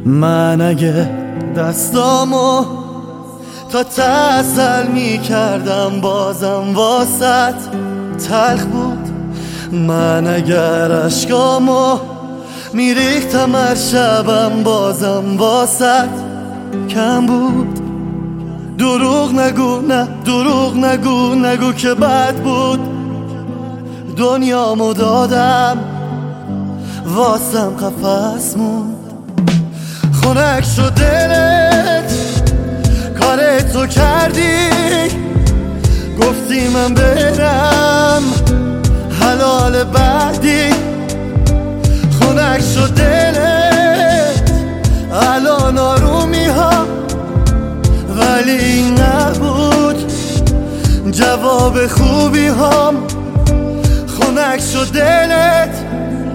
من اگه دستامو تا تسل می کردم بازم واسط تلخ بود. من اگر عشقامو می ریختم هر شبم بازم واسط کم بود. دروغ نگو، نه دروغ نگو، نگو که بد بود. دنیامو دادم واسم قفس موند. خنک شد دلت کار تو کردی، گفتی من برم حلال بعدی. خنک شد دلت الان آرومی ها، ولی این نبود جواب خوبی هام. خنک شد دلت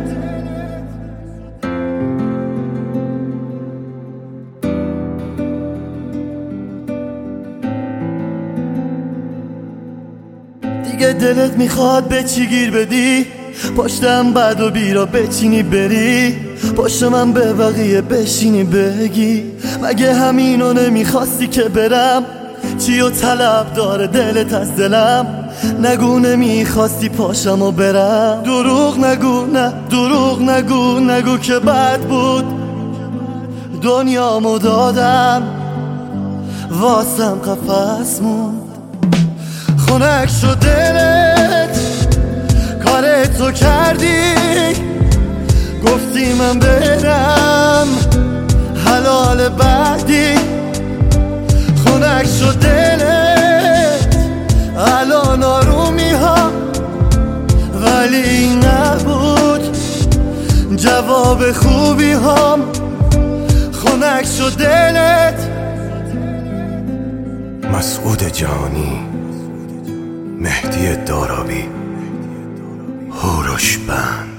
دیگه دلت میخواد به چی گیر بدی؟ پشتم بد و بیرا بچینی بری، پشت من به بقیه بشینی بگی مگه همینو نمیخواستی که برم؟ چی و طلب داره دلت از دلم؟ نگو نمیخواستی پاشم و برم. دروغ نگو، نه دروغ نگو، نگو که بد بود. دنیامو دادم واسم قفس موند. خنک شد دلت کار تو کردی، گفتی من برم حلال بعدی. خنک شد دلت الان آرومی ها، ولی این نبود جواب خوبی هام. خنک شد دلت. مسعود جانی، مهدی دارابی، هوروش بند.